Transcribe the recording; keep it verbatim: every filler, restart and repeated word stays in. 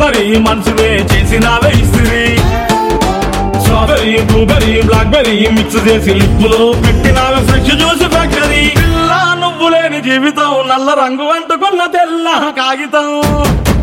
మరి మనసువే చేసినావే ఇస్త్రీ. Strawberry blueberry blackberry mix చేసి లిప్పులో పెట్టినావే ఫ్రెష్ జ్యూస్ ఫ్యాక్టరీ. పిల్ల నువ్వు లేని జీవితం నల్ల రంగు అంటుకున్న తెల్ల కాగితం.